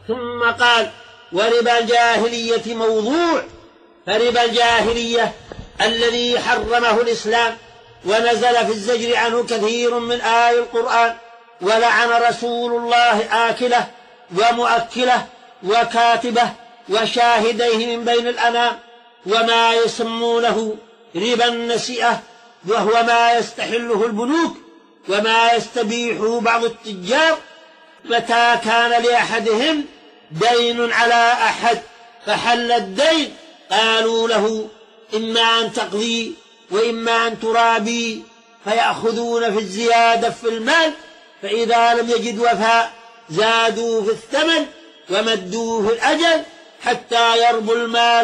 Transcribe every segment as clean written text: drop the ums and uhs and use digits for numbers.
ثم قال: وربا الجاهلية موضوع. فربا الجاهلية الذي حرمه الإسلام ونزل في الزجر عنه كثير من آي القرآن، ولعن رسول الله آكله ومؤكله وكاتبه وشاهديه من بين الأنام، وما يسمونه ربا النسيئة، وهو ما يستحله البنوك وما يستبيحه بعض التجار. متى كان لأحدهم دين على أحد فحل الدين قالوا له: إما أن تقضي وإما أن ترابي، فيأخذون في الزيادة في المال، فإذا لم يجد وفاء زادوا في الثمن ومدوه في الأجل حتى يربو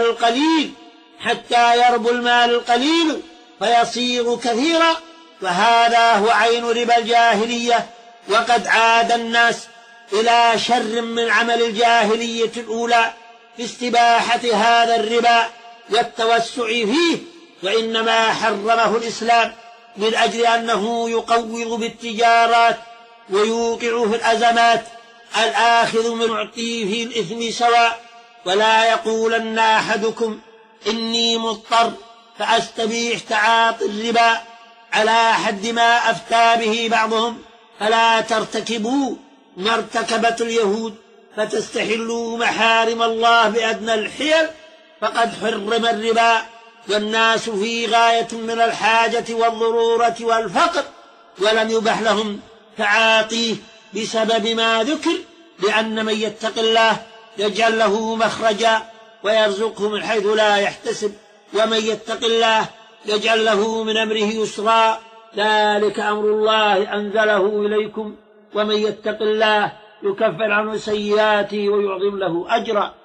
المال القليل فيصير كثيرا. وهذا هو عين ربا الجاهلية. وقد عاد الناس إلى شر من عمل الجاهلية الأولى في استباحة هذا الربا والتوسع فيه، وإنما حرمه الإسلام من أجل أنه يقوض بالتجارات ويوقع في الأزمات. الآخذ من معطيه في الإثم سواء، ولا يقولن أحدكم: إني مضطر فأستبيح تعاطي الربا، على حد ما أفتى به بعضهم: فلا ترتكبوا ما ارتكبت اليهود فتستحلوا محارم الله بأدنى الحيل، فقد حرم الربا والناس في غاية من الحاجة والضرورة والفقر، ولم يبح لهم تعاطيه بسبب ما ذكر، لأن من يتق الله يجعل له مخرجا ويرزقه من حيث لا يحتسب، ومن يتق الله يجعل له من أمره يسرا، ذلك أمر الله أنزله إليكم، ومن يتق الله يكفر عنه سيئاته ويعظم له أجرا.